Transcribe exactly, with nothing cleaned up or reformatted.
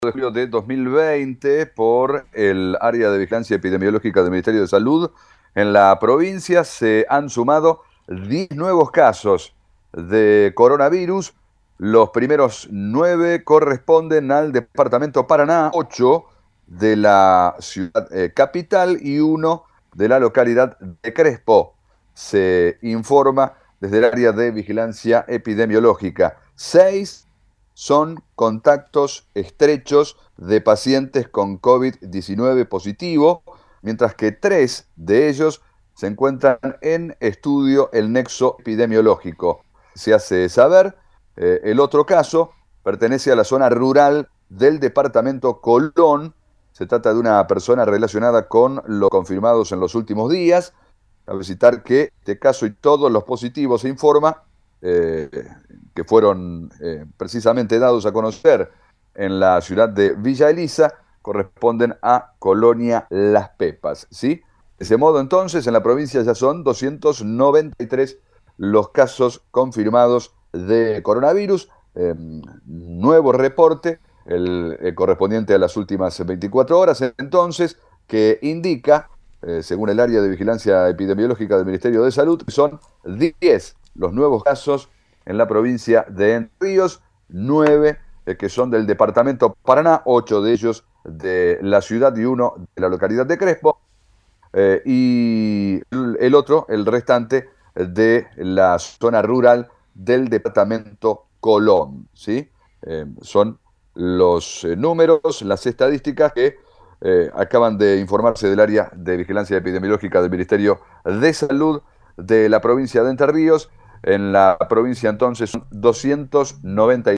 de julio de dos mil veinte por el área de vigilancia epidemiológica del Ministerio de Salud. En la provincia se han sumado diez nuevos casos de coronavirus. Los primeros nueve corresponden al departamento Paraná, ocho de la ciudad eh, capital y uno de la localidad de Crespo. Se informa desde el área de vigilancia epidemiológica. Seis son contactos estrechos de pacientes con COVID diecinueve positivo, mientras que tres de ellos se encuentran en estudio el nexo epidemiológico. Se hace saber, eh, el otro caso pertenece a la zona rural del departamento Colón. Se trata de una persona relacionada con los confirmados en los últimos días. Cabe citar que este caso y todos los positivos se informa eh, que fueron eh, precisamente dados a conocer en la ciudad de Villa Elisa, corresponden a Colonia Las Pepas, ¿sí? De ese modo, entonces, en la provincia ya son doscientos noventa y tres los casos confirmados de coronavirus. Eh, nuevo reporte, el, el correspondiente a las últimas veinticuatro horas, entonces, que indica, eh, según el área de vigilancia epidemiológica del Ministerio de Salud, que son diez los nuevos casos en la provincia de Entre Ríos, nueve eh, que son del departamento Paraná, ocho de ellos de la ciudad y uno de la localidad de Crespo, eh, y el otro, el restante, de la zona rural del departamento Colón, ¿sí? Eh, son los eh, números, las estadísticas que eh, acaban de informarse del área de vigilancia epidemiológica del Ministerio de Salud de la provincia de Entre Ríos. En la provincia entonces son doscientos noventa y